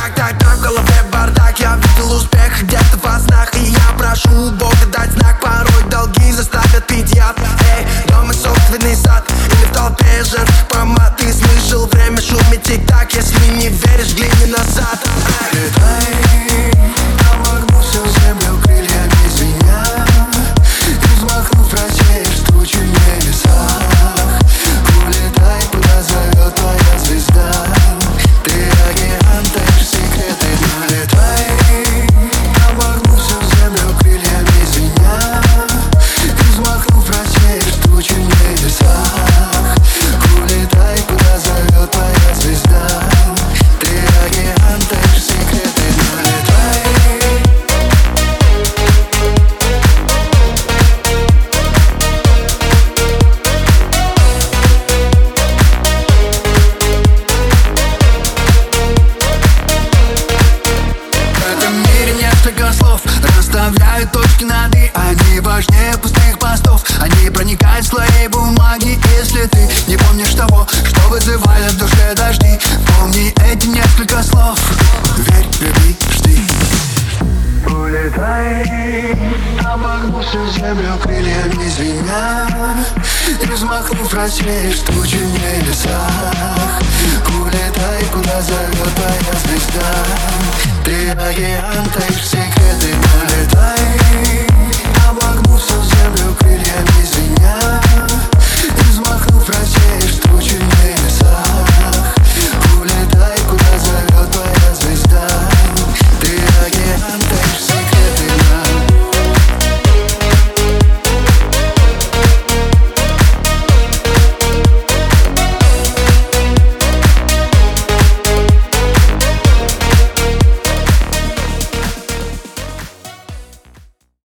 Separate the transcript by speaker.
Speaker 1: так, в голове бардак. Я видел успех где-то во снах, и я прошу у Бога дать знак. Порой долги заставят пить яд. Эй, дома собственный сад, или в толпе женских помад. Ты слышал, время шумит тик-так. Если не веришь, гляни назад.
Speaker 2: Летай, обогнув всю землю крыльями звеня, и взмахнув просеешь тучи в небесах. Улетай, куда зовет твоя звезда. Ты океан, таишь секреты. Налетай, обогнув всю землю крыльями звеня, и взмахнув просеешь тучи в небесах. Улетай, куда зовет твоя звезда. Ты океан, таишь секреты. Налетай. В этом мире несколько слов расставляют точки над «и». Они важнее пустых постов. Они проникают в слои бумаги. Если ты не помнишь того, что вызывает в душе дожди, помни эти несколько слов. Верь, люби, жди. Улетай, обогнув всю землю крыльями звеня, и взмахнув рассеешь тучи в небесах. Улетай, куда зовет твоя звезда. Ты океан, таишь секреты.